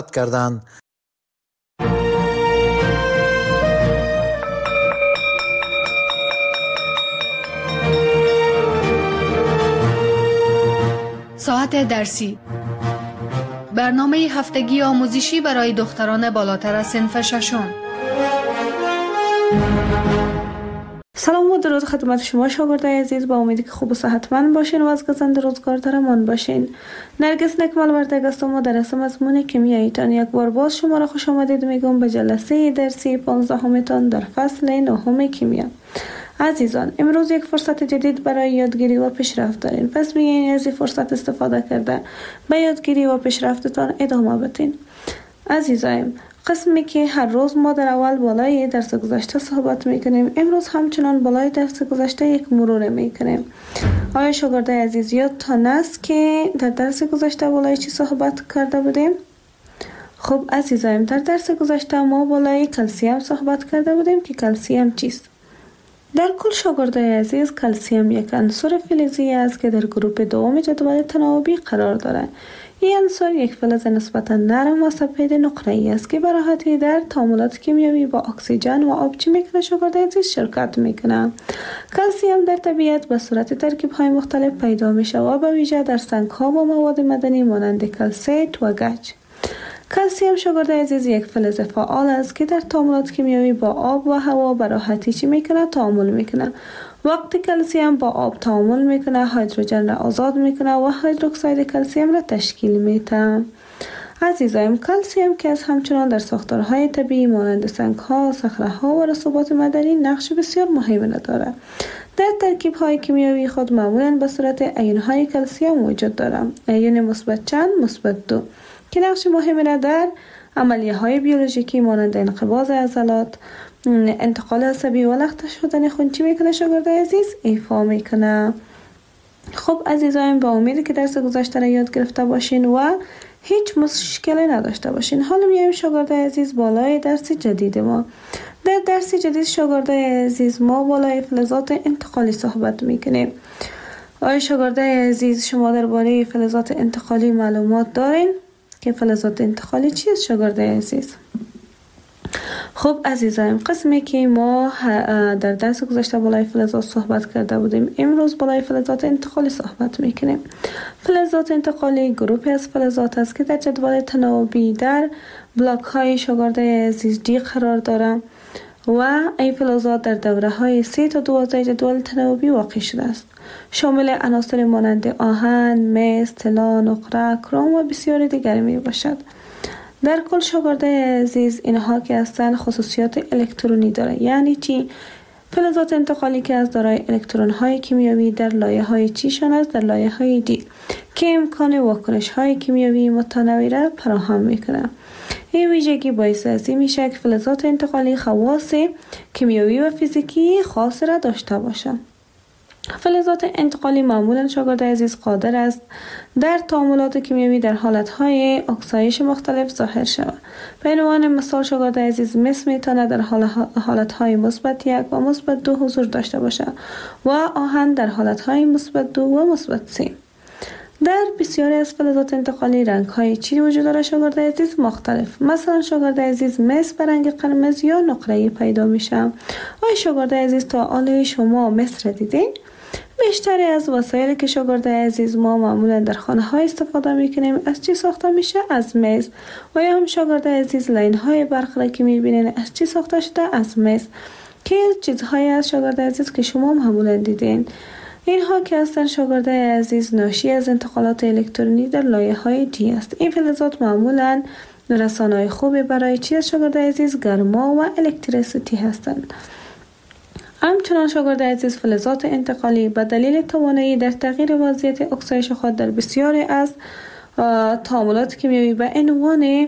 کردند. ساعت درسی، برنامه هفتگی آموزشی برای دختران بالاتر از صنف ششم. سلام و درود خدمت شما شاگردای عزیز، با امیدی که خوب و صحتمند باشین و از گزند روزگار در امان باشین. نرگس نکمل وردگ هستم و درس مضمون کیمیاییتان یک بار باز شما را خوش آمدید میگم به جلسه درسی 15 تان در فصل 9 کیمیا. عزیزان، امروز یک فرصت جدید برای یادگیری و پیشرفت دارین، پس بیاین از این فرصت استفاده کرده به یادگیری و پیشرفتتان ادامه بدین. عزیزان، قسمی که هر روز ما در اول بالای درس گذشته صحبت میکنیم، امروز همچنان بالای درس گذشته یک مرور میکنیم. آیا شاگردای عزیز یادتان است که در درس گذشته بالای چی صحبت کرده بودیم؟ خب عزیزان، در درس گذشته ما بالای کلسیم صحبت کرده بودیم که کلسیم چیست؟ در کل شاگردای عزیز، کلسیم یک عنصر فلزی است که در گروپ دوم جدول تناوبی قرار دارد. این عنصر یک فلز نسبتا نرم و سفید نقره‌ای است که به راحتی در تعاملات کیمیایی با اکسیژن و آب چی میکنه شاگردای عزیز شرکت میکنه. کلسیم در طبیعت به صورت ترکیب‌های مختلف پیدا میشه و به ویژه در سنگ‌ها و مواد معدنی مانند کلسیت و گچ. کلسیم شاگردای عزیز یک فلز فعال است که در تعاملات کیمیایی با آب و هوا به راحتی چی میکنه؟ تعامل میکنه. وقتی کلسیم با آب تعامل میکنه، هیدروژن را آزاد میکنه و هیدروکساید کلسیم را تشکیل میده. عزیزان، کلسیم که از همچنان در ساختارهای طبیعی مانند سنگ‌ها، صخره‌ها و رسوبات معدنی نقش بسیار مهمی دارد. در ترکیب‌های کیمیایی خود معمولاً به صورت آیون‌های کلسیم وجود دارد. آیون مثبت چند، مثبت 2 که نقش مهمی را در عملیه‌های بیولوژیکی مانند انقباض عضلات، انتقال عصبی و لخته شدن خون چی میکنه شاگردای عزیز؟ ایفا میکنه. خب عزیزان، با امیدی که درس گذشته را یاد گرفته باشین و هیچ مشکلی نداشته باشین. حالا میایم شاگردای عزیز بالای درس جدید ما. در درس جدید شاگردای عزیز ما بالای فلزات انتقالی صحبت میکنیم. آیا شاگردای عزیز شما درباره فلزات انتقالی معلومات دارین که فلزات انتقالی چیست شاگردای عزیز؟ خب عزیزان، قسمی که ما در درس گذشته بالای فلزات صحبت کرده بودیم، امروز بالای فلزات انتقالی صحبت میکنیم. فلزات انتقالی گروهی از فلزات است که در جدول تناوبی در بلاک های شاگردای عزیز دی قرار دارند و این فلزات در دوره های 3 تا 12 جدول تناوبی واقع شده است. شامل عناصر مانند آهن، مس، طلا، نقره، کروم و بسیاری دیگر می باشد. در کل شاگردای عزیز، اینها که هستند خصوصیات الکترونی داره. یعنی چی؟ فلزات انتقالی که از دارای الکترون های کیمیایی در لایه های چیشان است، در لایه های دی که امکان واکنش های کیمیایی متنوع را فراهم میکنه. این ویژگی باعث از این میشه که فلزات انتقالی خواص کیمیایی و فیزیکی خاص را داشته باشند. فلزات انتقالی معمولا شاگرد عزیز قادر است در تعاملات کیمیایی در حالتهای اکسایش مختلف ظاهر شود. به عنوان مثال شاگرد عزیز مس میتونه در حالتهای مثبت 1 و مثبت 2 حضور داشته باشد و آهن در حالتهای مثبت 2 و مثبت 3. در بسیاری از فلزات انتقالی رنگ‌های چی وجود دارد شاگرد عزیز؟ مختلف. مثلا شاگرد عزیز مس به رنگ قرمز یا نقره‌ای پیدا میشه. آیا شاگرد عزیز تا حالا شما مس را دیدین؟ بیشتری از وسایلی که شاگرد عزیز ما معمولا در خانه های استفاده میکنیم از چی ساخته میشه؟ از مس. و یا هم شاگرد عزیز لاین های برق را که میبینین از چی ساخته شده؟ از مس. که چیزهایی از شاگرد عزیز که شما معمولا دیدین. اینها که هستن شاگرد عزیز ناشی از انتقالات الکترونی در لایه های دی است. این فلزات معمولا رسانه‌های خوبی برای چی از شاگرد عزیز؟ گرما و الکتریسیته هستند. همچنان شاگرد عزیز فلزات انتقالی به دلیل توانایی در تغییر وضعیت اکسایش خود در بسیاری از تعاملات کیمیایی به عنوان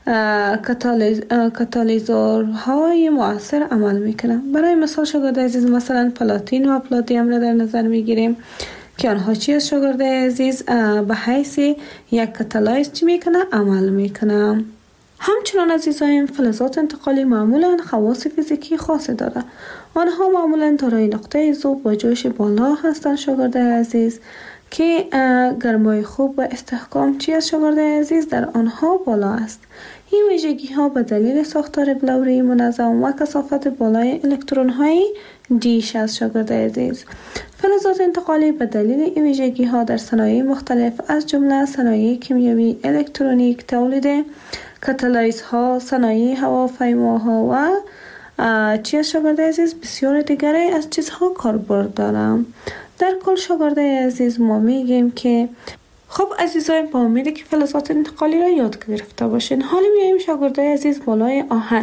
کاتالیزورهای مؤثر عمل میکنند. برای مثال شاگرد عزیز مثلا پلاتین و پلاتینیم را در نظر میگیریم که آنها چی از شاگرد عزیز به حیث یک کاتالیز چی میکنه؟ عمل میکنه. همچنان عزیزان فلزات انتقالی معمولا خواص فیزیکی خاصی دارند. آنها معمولا دارای نقطه ذوب و جوش بالا هستند شاگرد عزیز که گرمای خوب و استحکام چی از شاگرده عزیز در آنها بالا است. این ویژگی ها به دلیل ساختار بلوری منظم و کثافت بالای الکترون های دیش از شاگرده عزیز. فلزات انتقالی به دلیل این ویژگی ها در صنایع مختلف از جمله صنایع کیمیایی، الکترونیک، تولید کاتالیز ها، صنایع هواپیماها و چی از شاگرده عزیز بسیار دیگری از چیزها کاربرد دارم. در کل شاگرده عزیز ما میگیم که خب عزیزای، با امیدی که فلزات انتقالی را یاد گرفته باشین. حالا میایم شاگرده عزیز بالای آهن.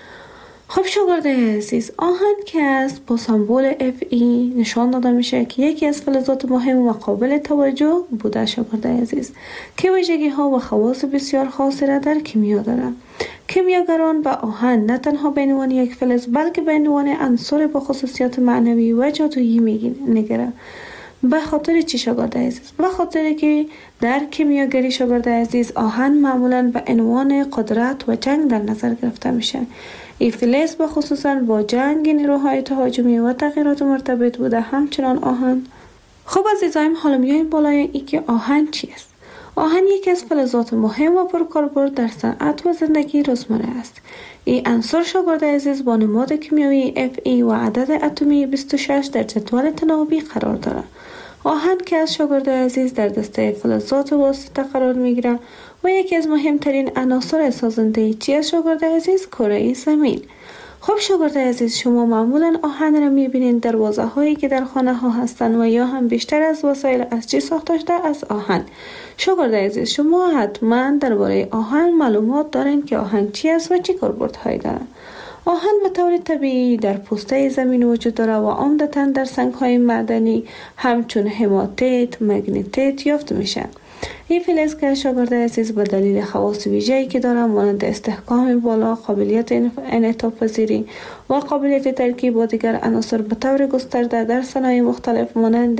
خب شاگرده عزیز، آهن که است با سمبل Fe نشان داده میشه که یکی از فلزات مهم و قابل توجه بوده شاگرده عزیز، که ویژگی ها و خواص بسیار خاصی را در کیمیا دارد. کیمیاگران به آهن نه تنها به عنوان یک فلز بلکه به عنوان عنصر با خصوصیات معنوی و جادویی میگیرند. به خاطر چی شاگرده عزیز؟ به خاطر که در کیمیاگری شاگرده عزیز آهن معمولا به عنوان قدرت و جنگ در نظر گرفته میشه. این فلز به خصوصا با جنگ، نیروهای تهاجمی و تغییرات مرتبط بوده. همچنان آهن. خب عزیزایم، حالا میایم بالای ای که آهن چی است. آهن یکی از فلزات مهم و پرکاربرد در صنعت و زندگی روزمره است. این عنصر شاگرده عزیز با نماد کیمیایی Fe و عدد اتمی 26 در جدول تناوبی قرار دارد. آهن که از شاگرده عزیز در دسته فلزات واسطه قرار میگیره و یکی از مهمترین عناصر سازنده چی از شاگرده عزیز کره زمین. خب شاگرده عزیز، شما معمولا آهن را میبینید در واژه هایی که در خانه ها هستند و یا هم بیشتر از وسایل از چی ساخته شده؟ از آهن. شاگرده عزیز، شما حتما درباره آهن معلومات دارین که آهن چی است و چی کاربردهایی دارد. آهن به طور طبیعی در پوسته زمین وجود دارد و عمدتاً در سنگ‌های معدنی همچون هماتیت، مگنیتیت یافت میشه. این فلز که شاگرده عزیز به دلیل خواص ویژه‌ای که دارد مانند استحکام بالا، قابلیت انعطاف پذیری و قابلیت ترکیب با دیگر عناصر به طور گسترده در صنایع مختلف مانند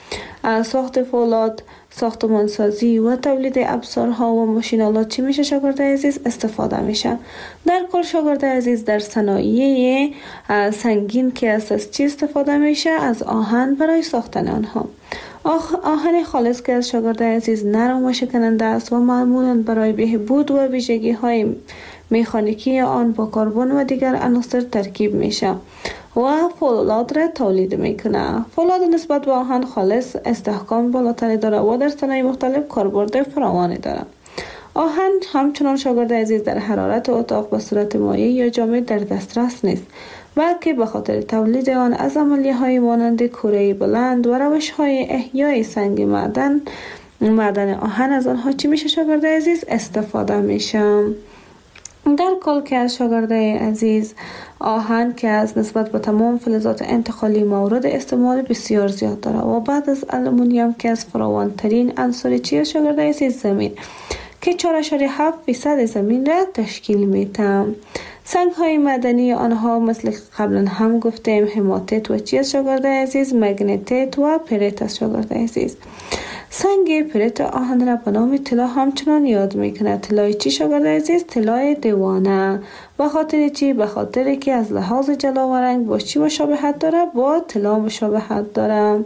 ساخت فولاد، ساختمانسازی و تولید ابزارها و ماشین‌آلات چی میشه شاگرده عزیز استفاده میشه. در کل شاگرده عزیز در صنایع سنگین که از چی استفاده میشه؟ از آهن برای ساختن آنها. آهن خالص که از شاگرده عزیز نرم و شکننده است و معمولاً برای بهبود و ویژگی های مکانیکی آن با کربن و دیگر عناصر ترکیب میشه و فولاد را تولید میکنه. فولاد نسبت به آهن خالص استحکام بالاتری داره و در صنایع مختلف کاربرد فراوانی داره. آهن همچنان شاگرده عزیز در حرارت اتاق به صورت مایع یا جامد در دسترس نیست، بلکه به خاطر تولید آن از عملیه‌های مانند کره بلند و روش‌های احیای سنگ معدن آهن از آنها چی میشه شاگرده عزیز استفاده میشه. در کل که از شاگرده عزیز آهن که از نسبت به تمام فلزات انتقالی مورد استعمال بسیار زیاد داره و بعد از آلومینیوم که از فراوانترین عنصر چی شاگرده عزیز زمین که 4.7% زمین را تشکیل میده. سنگ های معدنی آنها مثل قبلا هم گفتیم هماتیت و چی از شاگرده عزیز مگنیتیت و پریت از شاگرده عزیز. سنگ پریت آهن را به نام طلا همچنان یاد میکنه. طلای چی شاگرده عزیز؟ طلای دیوانه. به خاطر چی؟ به خاطر که از لحاظ جلا و رنگ با چی مشابهت داره؟ با طلا مشابهت داره.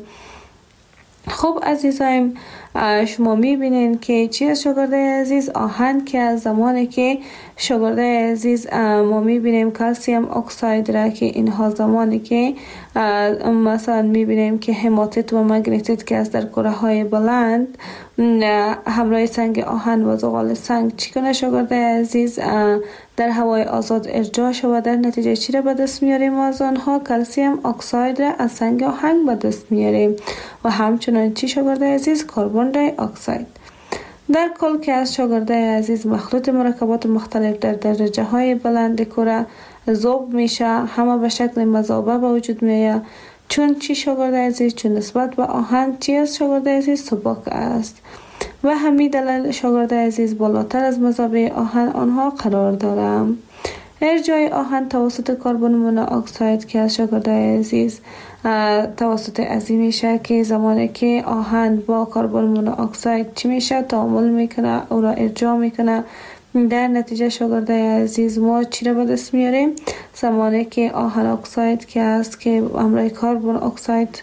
خب عزیزایم، شما میبینین که چی از شاگرده عزیز آهن که از زمانی که شاگرده عزیز ما میبینیم کلسیم اکساید را که اینها زمانی که مثلا میبینیم که هماتیت و مگنیتیت که از در کره های بلند همراه سنگ آهن و زغال سنگ چی کنه شاگرده عزیز در هوای آزاد ارجاع شود. در نتیجه چی را به دست میاریم؟ از آنها کلسیم اکساید را از سنگ آهن به دست میاریم و همچنان چی شاگرده عزیز کربن دی اکساید. در کل که از شاگرده عزیز مخلوط مرکبات مختلف در درجه های بلند کره ذوب میشه، همه به شکل مذابه به وجود میاد. چون چی شاگرده عزیز؟ چون نسبت به آهن چی از شاگرده عزیز سبک است و همین دلیل شاگرده عزیز بالاتر از مذابه آهن آنها قرار دارم. ارجاع آهن توسط کربن مونوکساید که از شاگرده عزیز توسط عظیم میشه که زمانی که آهن با کربن مونوکساید چی میشه تعامل میکنه او را ارجاع میکنه. در نتیجه شاگرده عزیز ما چی را به دست میاریم؟ زمانی که آهن اکساید که است که همراه کربن اکساید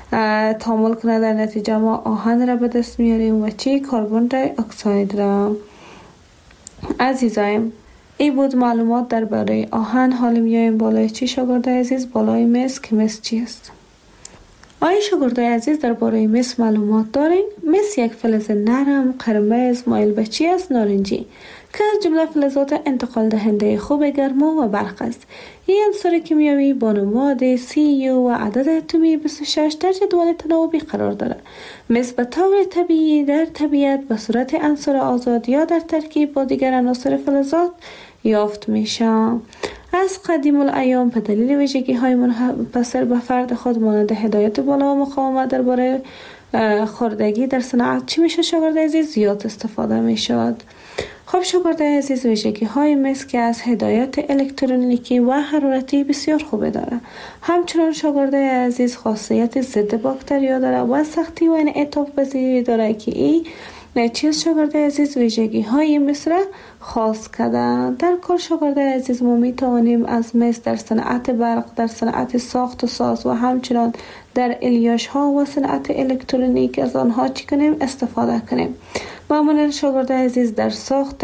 تعامل کنه، در نتیجه ما آهن را به دست میاریم و چی کربن دی اکساید را. عزیزایم این بود معلومات درباره آهن. حالا میایم بالای چی شاگردای عزیز؟ بالای مس که مس چیست؟ آیا شاگردای عزیز درباره مس معلومات دارین؟ مس یک فلز نرم قرمز مایل به چی است؟ نارنجی که از جمله فلزات انتقال دهنده خوب گرما و برق است. این عنصر کیمیایی با نماد CU و عدد اتمی 26 در جدول تناوبی قرار دارد. مس به طور طبیعی در طبیعت به صورت عنصر آزاد یا در ترکیب با دیگر عناصر فلزات یافت میشه. از قدیم الایام به دلیل ویژگی های منحصر به فرد خود مانند هدایت بالا و مقاومت درباره خوردگی در صنعت چی میشه شاگرد عزیز؟ زیاد استفاده میشد. خب شاگرد عزیز ویژگی های مس که از هدایت الکترونیکی و حرارتی بسیار خوبه داره. همچنان شاگرد عزیز خاصیت ضد باکتریا داره و سختی و انعطاف پذیری داره که این چیز شاگرد عزیز ویژگی های مس را خاص کرده. در کل شاگرد عزیز ما می توانیم از مس در صنعت برق، در صنعت ساخت و ساز و همچنان در الیاش ها و صنعت الکترونیک از آنها چی کنیم؟ استفاده کنیم. معمولا شاگرد عزیز در ساخت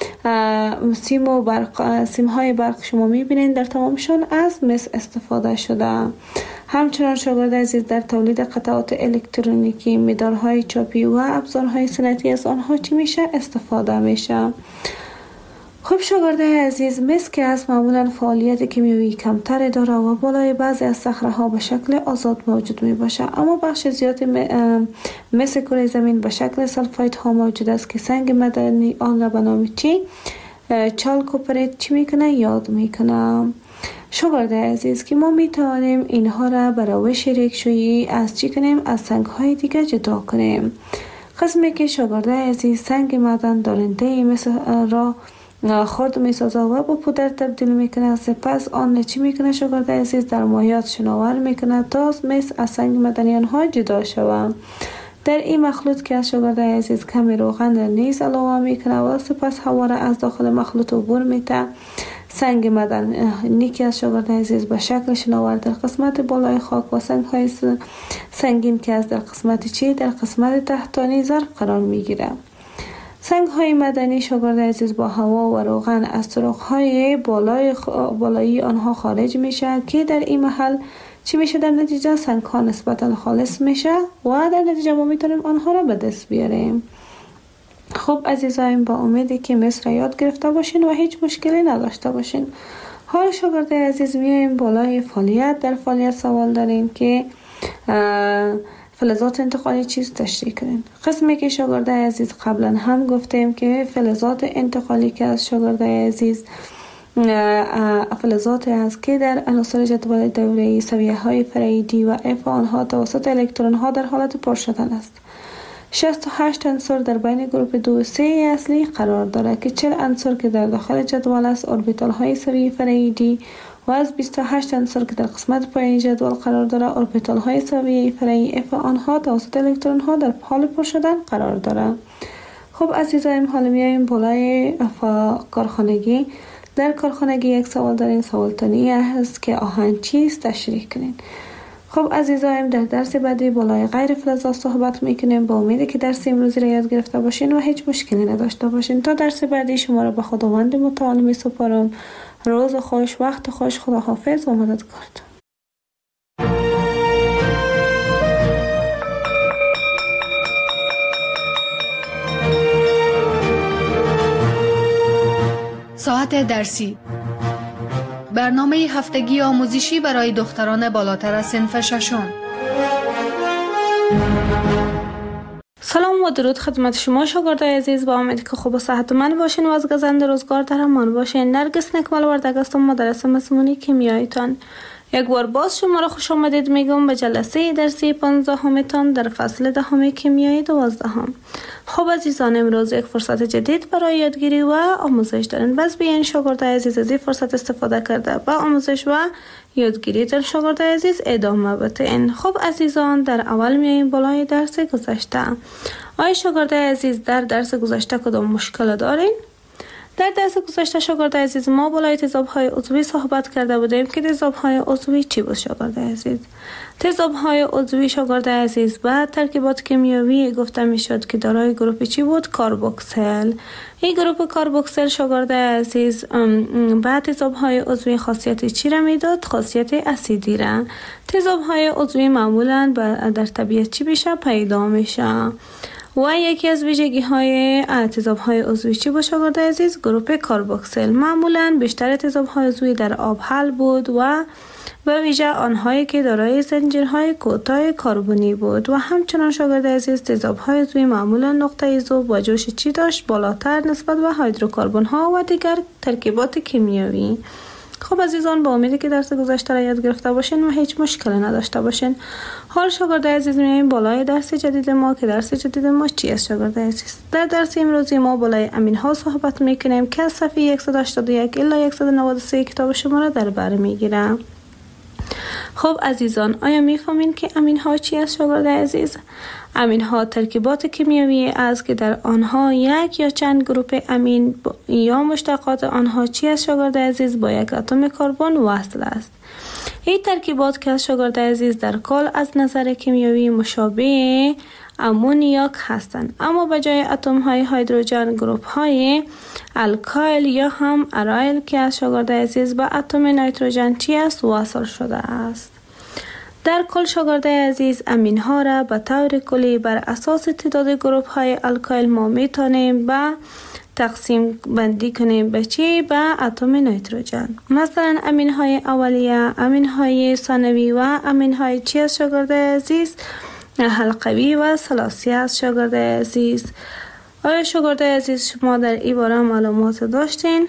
سیم های برق شما می بینید در تمامشان از مس استفاده شده. همچنان شاگرد عزیز در تولید قطعات الکترونیکی، مدارهای چاپی و ابزارهای صنعتی از آنها چی میشه؟ استفاده میشه. خب شاگرد عزیز مس که از معمولا فعالیت کیمیایی کمتر داره و بالای بعضی از صخره ها به شکل آزاد موجود می باشه، اما بخش زیاد مس کره زمین به شکل سلفاید ها موجود است که سنگ معدنی آن را به نام چی؟ چالکوپریت چی میکنه؟ یاد میکنه. شاگرد عزیز که ما می توانیم اینها را به روش ریکشویی از چی کنیم؟ از سنگ های دیگه جدا کنیم. قسمی که شاگرد عزیز سنگ معدن دارنده مس را خرد می سازه و با پودر تبدیل میکنه، سپس آن چی میکنه شاگرد عزیز؟ در مایعات شناور میکنه تا مس از سنگ معدنی آنها جدا شود. در این مخلوط که از شاگرد عزیز کمی روغن در نیز علاوه میکنه و سپس هوا را از داخل مخلوط عبور میده. سنگ معدنی که از شاگرد عزیز به شکل شناور در قسمت بالای خاک و سنگ های سنگین که از در قسمت چی؟ در قسمت تحتانی ظرف قرار میگیره. سنگ های معدنی شاگرد عزیز با هوا و روغن از طرق های بالایی آنها خارج میشه که در این محل چی میشه؟ در نتیجه سنگ ها نسبتا خالص میشه و در نتیجه ما میتونیم آنها را به دست بیاریم. خب عزیزایم با امیدی که مس را یاد گرفته باشین و هیچ مشکلی نداشته باشین. حال شاگرد عزیز میایم بالای فعالیت. در فعالیت سوال داریم که فلزات انتقالی چیز تشریح کنین. قسمی که شاگرد عزیز قبلا هم گفتیم که فلزات انتقالی که از شاگرد عزیز فلزات است که در عناصر جدول دوره‌ای سویه های فرعی دی و اف آنها توسط الکترون ها در حالت پر شدن است. 68 عنصر در بین گروپ 2 و 3 اصلی قرار دارد که 40 عنصر که در داخل جدول است اوربیتال های سویه فرعی دی و از 28 عنصر که در قسمت پایین جدول قرار دارد اوربیتال های سویه فرعی اف آنها توسط الکترون ها در حال پر شدن قرار دارد. خب عزیزایم حالا میایم بالای کارخانگی. در کارخانگی یک سوال دارین. سوال تانی است که آهن چیست؟ تشریح کنین. خب عزیزایم در درس بعدی بالای غیر فلزات صحبت میکنیم. با امیدی که درس امروزی را یاد گرفته باشین و هیچ مشکلی نداشته باشین. تا درس بعدی شما را به خداوند متعال میسپارم. روز خوش، وقت خوش، خداحافظ و مددکارتون. ساعت درسی، برنامه هفتگی آموزشی برای دختران بالاتر از صنف ششم. سلام و درود خدمت شما شاگردای عزیز. با امیدی که خوب و صحتمند باشین و از گزند روزگار در امان باشین. نرگس نکمل وردگ هستم، مدرس مضمون کیمیاییتان. یک بار باز شما را خوش آمدید میگم به جلسه درسی 15 تان در فصل 10 کیمیایی 12. خب عزیزان امروز یک فرصت جدید برای یادگیری و آموزش دارین. بس بیاین شاگردای عزیز از این فرصت استفاده کرده با آموزش و یادگیری در شاگردای عزیز ادامه بدین. خب عزیزان در اول میایم بالای درس گذشته. آیا شاگردای عزیز در درس گذشته کدام مشکل دارین؟ در درس گذشته شاگرد عزیز ما بالای تضادهای عضوی صحبت کرده بودیم که تضادهای عضوی چی بود شاگرد عزیز؟ تضادهای عضوی شاگرد عزیز بعد ترکیبات کیمیایی گفته میشد که دارای گروپ چی بود؟ کاربوکسیل. این گروپ کاربوکسیل شاگرد عزیز بعد تضادهای عضوی خاصیت چی را میداد؟ خاصیت اسیدی را. تضادهای عضوی معمولا در طبیعت چی بشه؟ پیدا میشه. و یکی از ویژگی های تضاد های عضوی چی بود شاگرد عزیز؟ گروپ کاربوکسیل. معمولا بیشتر تضاد های عضوی در آب حل بود و به ویژه آنهایی که دارای زنجیرهای کوتاه کربنی بود و همچنان شاگرد عزیز تضاد های عضوی معمولا نقطه ذوب و جوش چی داشت؟ بالاتر نسبت به هیدروکربن ها و دیگر ترکیبات کیمیایی. خب عزیزان، با امیدی که درس گذشته را یاد گرفته باشین و هیچ مشکلی نداشته باشین. حال شاگرد عزیز میایم بالای درس جدید ما که درس جدید ما چی است شاگرد عزیز؟ در درس امروزی ما بالای امین ها صحبت میکنیم که از صفحه 181 الی 193 کتاب شما را در بر میگیرم. خب عزیزان، آیا میفهمین که امین ها چی است شاگرد عزیز؟ امین ها ترکیبات کیمیایی است که در آنها یک یا چند گروپ امین یا مشتقات آنها چی است شاگرد عزیز؟ با یک اتم کربن وصل است. این ترکیبات که شاگرد عزیز در کل از نظر کیمیایی مشابه امونیاک هستند، اما به جای اتم های هیدروژن گروپ های الکایل یا هم ارایل که از شاگرد عزیز با اتم نیتروژن چی است؟ وصل شده است. در کل شاگرد عزیز امین ها را به طور کلی بر اساس تعداد گروپ های الکایل ما میتونیم به تقسیم بندی کنیم به چی؟ به اتم نیتروژن. مثلا امین های اولیه، امین های ثانوی و امین های چی است شاگرد عزیز؟ حلقوی و ثلاثی است شاگرد عزیز. آیا شاگرد عزیز شما در این باره معلومات داشتین؟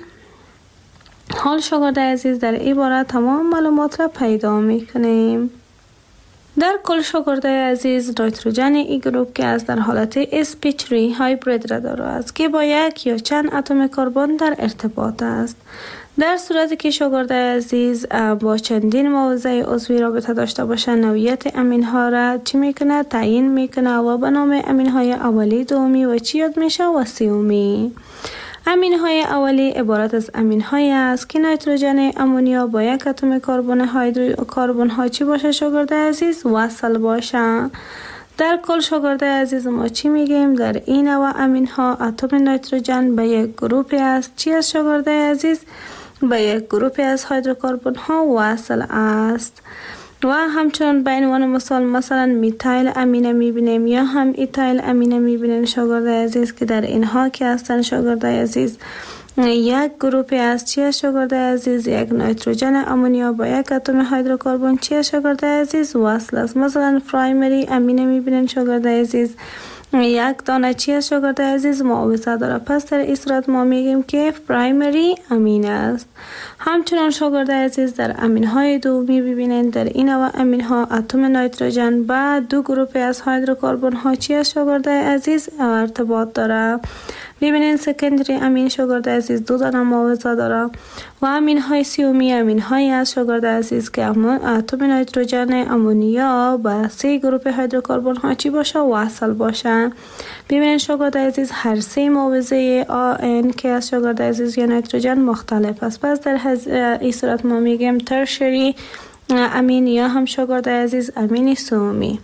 حال شاگرد عزیز در این باره تمام معلومات را پیدا میکنیم. در کل شاگرد عزیز نیتروژن این گروپ که از در حالت sp3 هایبرید را دارد است که با یک یا چند اتم کربن در ارتباط است. در صورتی که شاگرد عزیز با چندین موضع عضوی رابطه داشته باشند، نوعیت امین ها را چی میکنه؟ تعیین میکنه و به نام امین های اولی، دومی و چی یاد میشه؟ و سومی. امین های اولی عبارت از امین های است که نیتروژن امونیا با یک اتم کربن ها چی باشه شاگرد عزیز؟ وصل باشه. در کل شاگرد عزیز ما چی میگیم؟ در این نوع امین ها اتم نیتروژن به یک گروپ است چی است شاگرد عزیز؟ به یک گروپ از هیدروکربن ها وصل است. و همچنان به عنوان مثلا میتایل امینه میبینیم یا هم ایتایل امینه میبینیم شاگرد عزیز که در اینها که هستن شاگرد عزیز یک گروپ است چی است شاگرد عزیز؟ یک نیتروژن امونیا با یک اتم هیدروکربن چی است شاگرد عزیز؟ وصل است. مثلا پرایمری امینه میبینیم شاگرد عزیز یک دانه چی است شاگرد عزیز؟ معاوضه داره. پس در این صورت ما میگیم که پرایمری امین است. همچنان شاگرد عزیز در امین های دومی ببینید در این نوع امین ها اتم نیتروژن با دو گروپ از هیدروکربن ها چی است شاگرد عزیز؟ ارتباط داره. ببینید سکندری امین شاگرد عزیز دو دانه معاوضه داره و امین های سومی امین های از شاگرد عزیز که اتم نیتروژن امونیا با سه گروپ هیدروکربن ها چی باشه؟ وصل باشه. ببینید شاگرد عزیز هر سه معاوضه آن که از شاگرد عزیز یا نیتروژن مختلف است. پس در این صورت ما میگیم ترشری امین یا هم شاگرد عزیز امین سومی.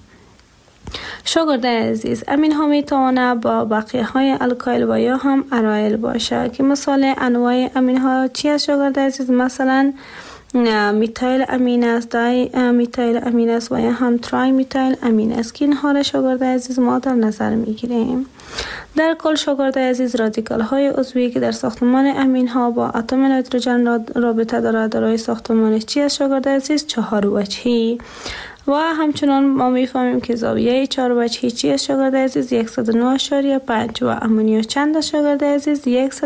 شاگرد عزیز امین ها میتونه با بقیه های الکایل و یا هم ارایل باشه که مثال انواع امین ها چی است شاگرد عزیز؟ مثلا میتایل امین است، دای میتایل امین است و یا هم ترای میتایل امین است که اینها را شاگرد عزیز ما در نظر میگیریم. در کل شاگرد عزیز رادیکال های عضوی که در ساختمان امین ها با اتم نیتروژن رابطه دارد دارای ساختمان چی است شاگرد عزیز؟ 4 وجهی. و همچنان ما میفهمیم که زاویه 4 وجهی چی است شاگرد عزیز؟ 109.5 و امونیا چند است شاگرد عزیز؟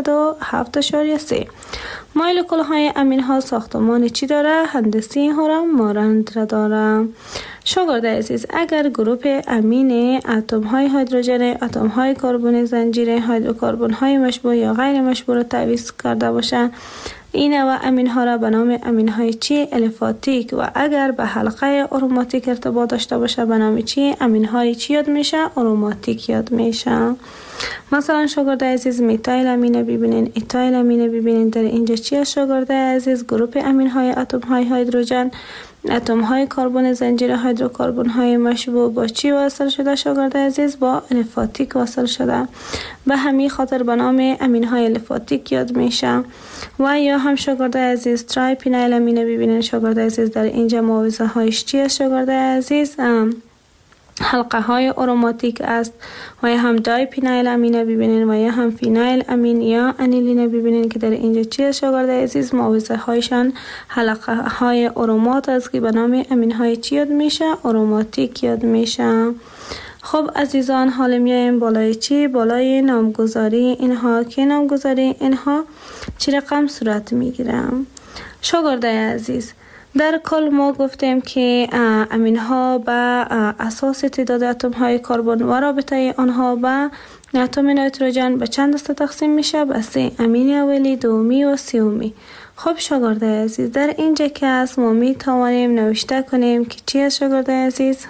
107.3. مولکول های امین ها ساختمان چی داره؟ هندسی ها را مانند داره. شاگرد عزیز اگر گروپ امین اتم های هیدروژن، اتم های کربن زنجیره، هیدروکربن های مشبوع یا غیر مشبوع را تعویض کرده باشند این و امین ها را به نام امین های چی؟ الیفاتیک. و اگر به حلقه آروماتیک ارتباط داشته باشه به نام چی؟ امین های چی یاد میشه؟ آروماتیک یاد میشه. مثلا شاگرد عزیز میتایل امینه ببینین، ایتایل امینه ببینین. در اینجا چیه شاگرد عزیز؟ گروپ امین های اتم های هیدروژن، اتم های کربن زنجیر هیدروکربن های مشبوع با چی وصل شده شاگرد عزیز؟ با الیفاتیک وصل شده. به همین خاطر به نام امین های الیفاتیک یاد میشه. و یا هم شاگرد عزیز ترای پینایل امینه ببینین شاگرد عزیز. در اینجا معاوضه هایش چیه شاگرد عزیز؟ حلقه های آروماتیک است. و یا هم دای پینایل امینه ببینین و یا هم فینایل امین یا انیلینه ببینین که در اینجا چیه شاگرد عزیز؟ معاوضه هایشان حلقه های آرومات است که به نام امین های چی یاد میشه؟ آروماتیک یاد میشه. خب عزیزان حالا میایم بالای چی؟ بالای نامگذاری اینها. که نامگذاری اینها چی رقم صورت میگیرم شاگرد عزیز؟ در کل ما گفتیم که امین ها به اساس تعداد اتم های کربن و رابطه آنها به اتم نیتروژن به چند دسته تقسیم میشه؟ به 3: امین اولی، دومی و سومی. خب شاگرد عزیز در اینجا که است ما می توانیم نوشته کنیم که چی است شاگرد عزیز؟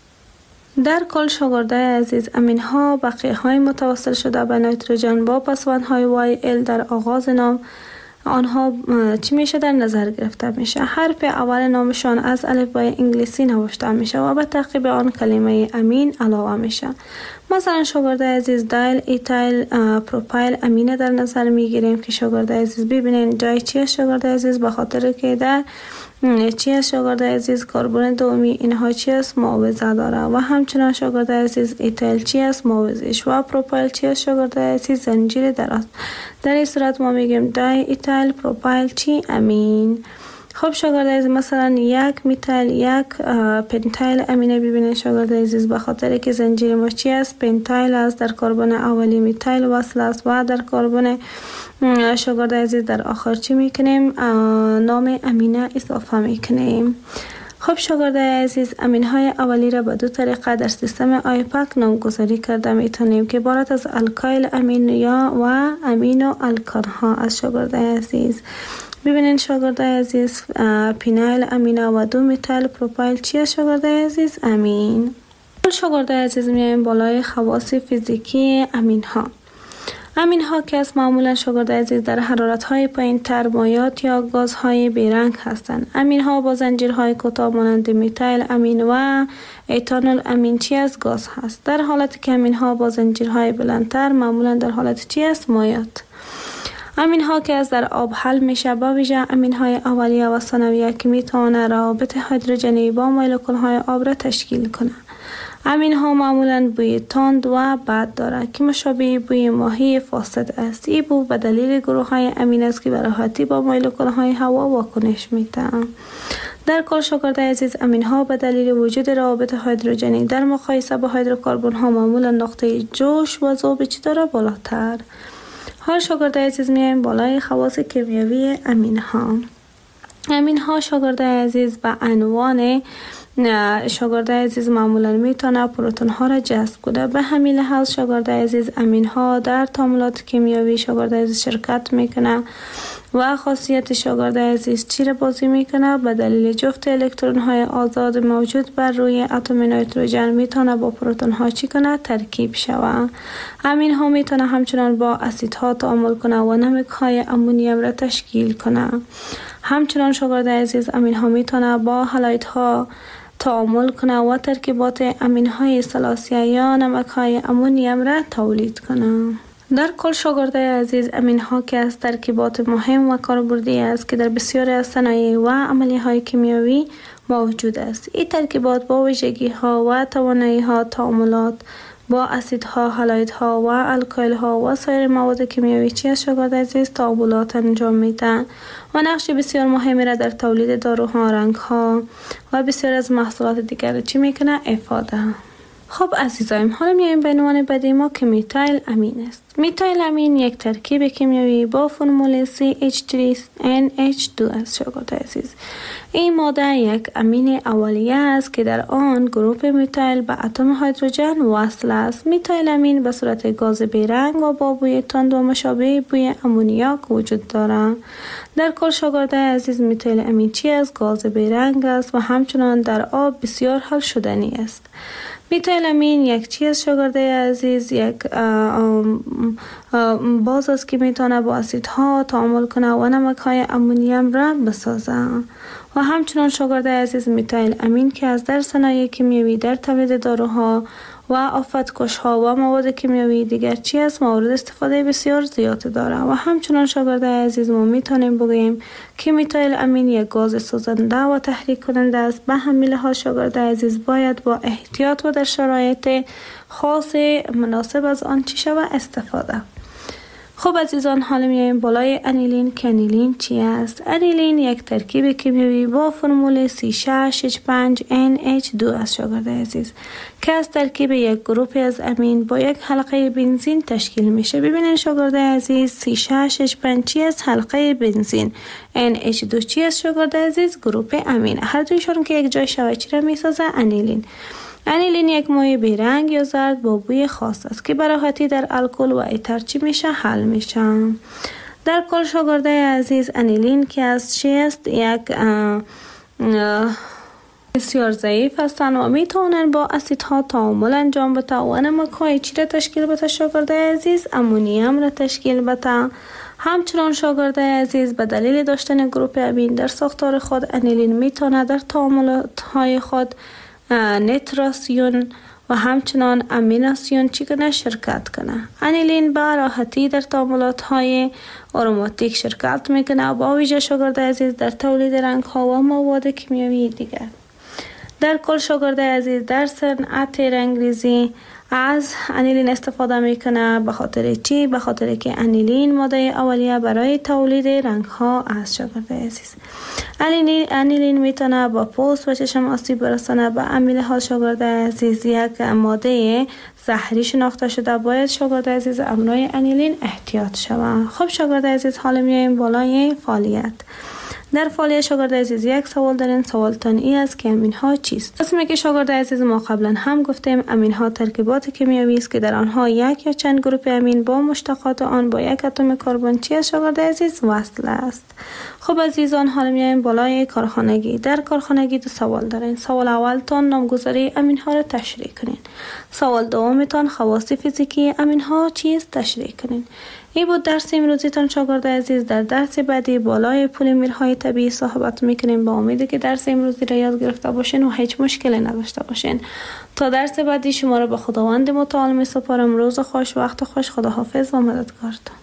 در کل شاگرد عزیز امین ها بقیه های متوسل شده به نیتروژن با پسوند های وای ال در آغاز نام آنها چی میشه در نظر گرفته میشه؟ حرف اول نامشان از الفبای انگلیسی نوشته میشه و به تعقیب آن کلمه امین علاوه میشه. مثلا شاگرد عزیز دایل، ایتایل، پروپایل امینه در نظر میگیریم که شاگرد عزیز ببینین دای چیه شاگرد عزیز؟ به خاطر که در چیه شاگرد عزیز کربن دومی اینها چی است؟ معاوضه داره. و همچنان شاگرد عزیز ایتایل چی است؟ معاوضش. و پروپایل چی است شاگرد عزیز؟ زنجیر دراز. در این صورت ما میگیم دای ایتایل پروپایل چی؟ امین. خب شاگرد عزیز مثلا یک میتایل، یک پنتایل امینه ببینید شاگرد عزیز به خاطر که زنجیر ما چی است؟ پنتایل است. در کربن اولی میتایل وصل است و در کربن شاگرد عزیز در آخر چی میکنیم؟ نام امینه اضافه میکنیم. خب شاگرد عزیز امین های اولی را به 2 طریقه در سیستم آیپک نامگذاری کرده میتونیم که عبارت از الکایل امین یا و امینو الکان ها از شاگرد عزیز. ببینین شاگرد عزیز پینایل امینه و 2 میتایل پروپایل چیه شاگرد عزیز؟ امین. شاگرد عزیز میایم بالای خواص فیزیکی امین ها. امین ها که از معمولا شاگرد عزیز در حرارت های پایین تر مایات یا گاز های بیرنگ هستند. امین ها با زنجیرهای کوتاه مانند میتایل امین و ایتانول امین چی از گاز هست. در حالتی که امین ها با زنجیرهای بلندتر معمولا در حالت چی است؟ مایات. امین ها که از در آب حل میشه با ویژه امین های اولیه و ثانویه که میتونه روابط هیدروژنی با مولکول های آب را تشکیل کنه. امین ها معمولا بوی تند و بد دارد که مشابه بوی ماهی فاسد است. این بو به دلیل گروه های امین است که به راحتی با مولکول های هوا واکنش میدن. در کل شاگرد عزیز امین ها به دلیل وجود روابط هیدروژنی در مقایسه با هیدروکربن ها معمولا نقطه جوش و ذوب چی داره؟ بالاتر. حال شاگرد عزیز میایم بالای خواص کیمیایی امین ها. امین ها شاگرد عزیز به عنوان شاگرد عزیز معمولا میتونه پروتون ها را جذب کنه. به همین لحاظ شاگرد عزیز امین ها در تعاملات کیمیایی شاگرد عزیز شرکت میکنه و خاصیت شاگرد عزیز چی را بازی میکنه؟ به دلیل جفت الکترون های آزاد موجود بر روی اتم نیتروژن میتونه با پروتون ها چی کنه؟ ترکیب شوه. امین ها میتونه همچنان با اسیدها تعامل کنه و نمک های امونیم را تشکیل کنه. همچنان شاگرد عزیز امین ها میتونه با هالایت ها تعامل کنه و ترکیبات امین های ثلاثیه یا نمک های امونیم را تولید کنه. در کل شاگرد عزیز امین ها که از ترکیبات مهم و کاربردی است که در بسیاری از صنایع و عملی های کیمیایی موجود است. این ترکیبات با ویژگی ها و توانایی ها تعاملات با اسیدها، هالایدها و الکایلها و سایر مواد کیمیایی چی از شاگرد عزیز تعاملات انجام میدن و نقش بسیار مهمی را در تولید داروها، رنگها و بسیار از محصولات دیگر چی میکنه؟ افاده. خب عزیزایم، حالا میایم به عنوان بعدی ما که میتایل امین است. میتایل امین یک ترکیب کیمیایی با فرمول CH3NH2 است شاگرد عزیز. این ماده یک امین اولیه است که در آن گروپ میتایل به اتم هیدروژن وصل است. میتایل امین به صورت گاز بیرنگ و با بوی تند و مشابه بوی امونیاک وجود دارد. در کل شاگرد عزیز، میتایل امین چی است؟ گاز بیرنگ است و همچنان در آب بسیار حل شدنی است. میتایل امین یک چیز شاگرد عزیز، یک باز است که میتونه با اسیدها تعامل کنه و نمک‌های امونیم را بسازه. و همچنان شاگرد عزیز، میتایل امین که از در صنایع کیمیایی، در تولید داروها و آفتکش‌ها و مواد کیمیایی دیگر چی است؟ مورد استفاده بسیار زیاد داره. و همچنان شاگرد عزیز، ما میتونیم بگوییم که میتایل امین یک گاز سوزنده و تحریک کننده است. به همین لحاظ شاگرد عزیز باید با احتیاط و در شرایط خاص مناسب از آن چی شود استفاده. خب عزیزان، حالا میایم بالای انیلین که انیلین چی است؟ انیلین یک ترکیب کیمیایی با فرمول C6H5NH2 است شاگرد عزیز که از ترکیب یک گروپ از امین با یک حلقه بنزین تشکیل میشه. ببینید شاگرد عزیز، C6H5 چی است؟ حلقه بنزین. NH2 چی است شاگرد عزیز؟ گروپ امین. هر دویشون که یک جای شود چی را میسازه؟ انیلین. انیلین یک مایع بیرنگ یا زرد با بوی خاص است که به راحتی در الکل و ایتر چی میشه؟ حل میشه. در کل شاگرد عزیز، انیلین که از چی است؟ یک بسیار ضعیف هستند و میتونن با اسیدها تعامل انجام بده و نمک‌های چی را تشکیل بده شاگرد عزیز؟ امونیم را تشکیل بده. همچنان شاگرد عزیز، به دلیل داشتن گروپ امین در ساختار خود، انیلین میتونه در تعاملات‌های خود نیتراسیون و همچنان امیناسیون چی کنه؟ شرکت کنه. انیلین به راحتی در تعاملات‌های آروماتیک شرکت میکنه و با ویژه شاگرد عزیز در تولید رنگ‌ها و مواد کیمیایی دیگر. در کل شاگرد عزیز، در صنعت رنگریزی از انیلین استفاده میکنه. به خاطر چی؟ به خاطر که انیلین ماده اولیه برای تولید رنگ ها است شاگرد عزیز. انیلین میتونه با پوست و چشم آسیب برسانه. به همین لحاظ شاگرد عزیز، یک ماده زهری شناخته شده. باید شاگرد عزیز امنای انیلین احتیاط شود. خب شاگرد عزیز، حالا میایم بالای فعالیت. در فعالیت شاگرد عزیز، یک سوال دارین. سوالتان این است که امین ها چیست؟ اسمی که شاگرد عزیز ما قبلا هم گفتیم، امین ها ترکیبات کیمیایی است که در آنها یک یا چند گروپ امین با مشتقات آن با یک اتم کربن چی است شاگرد عزیز؟ وصل است. خب عزیزان، حالا میایم بالای کارخانگی. در کارخانگی دو سوال دارین. سوال اولتان نامگذاری امین ها را تشریح کنین. سوال دومتان خواص فیزیکی امین ها چیست؟ تشریح کنین. این بود درس امروزیتان شاگرد عزیز. در درس بعدی بالای پلیمرهای طبیعی صحبت میکنیم. با امید که درس امروزی را یاد گرفته باشین و هیچ مشکلی نداشته باشین. تا درس بعدی شما را به خداوند متعال میسپارم. روز خوش، وقت خوش. خداحافظ و مددگارتان.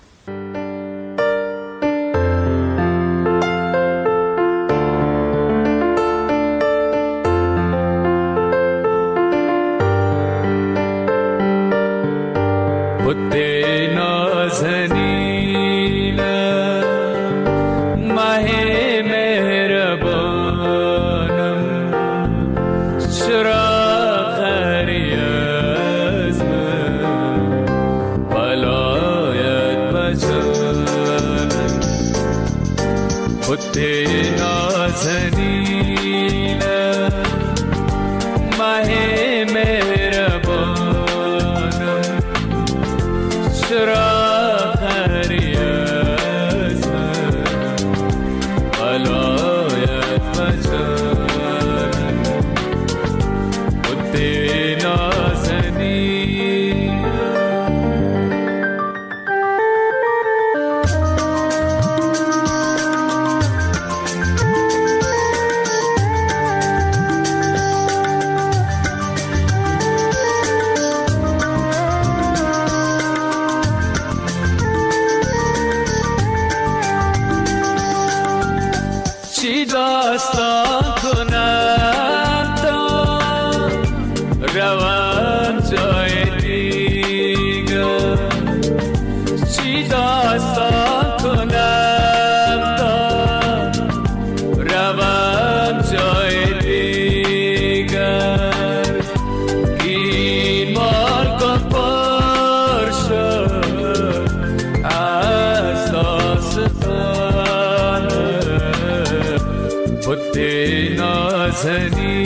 روان جای دیگر نازنین